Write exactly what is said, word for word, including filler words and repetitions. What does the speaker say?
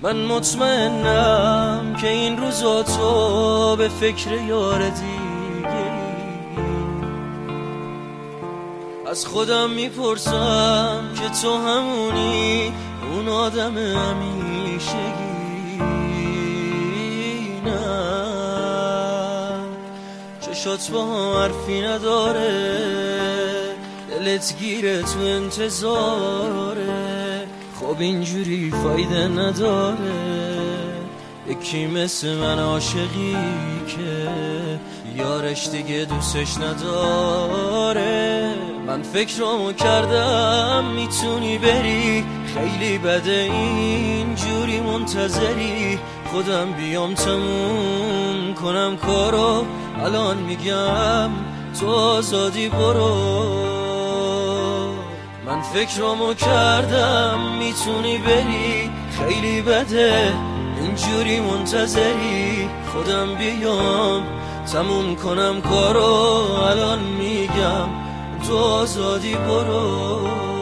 من مطمئنم که این روزا تو به فکر یار دیگه، از خودم میپرسم که تو همونی، اون آدم همیشگی. نه چشات با هم حرفی نداره، دلت گیره تو انتظاره، خب اینجوری فایده نداره. یکی مثل من عاشقی که یارش دیگه دوستش نداره. من فکرامو کردم میتونی بری، خیلی بده اینجوری منتظری. خودم بیام تموم کنم کارو، الان میگم تو آزادی برو. من فکرامو کردم میتونی بری، خیلی بده اینجوری منتظری. خودم بیام تموم کنم کارو، الان میگم تو آزادی برو.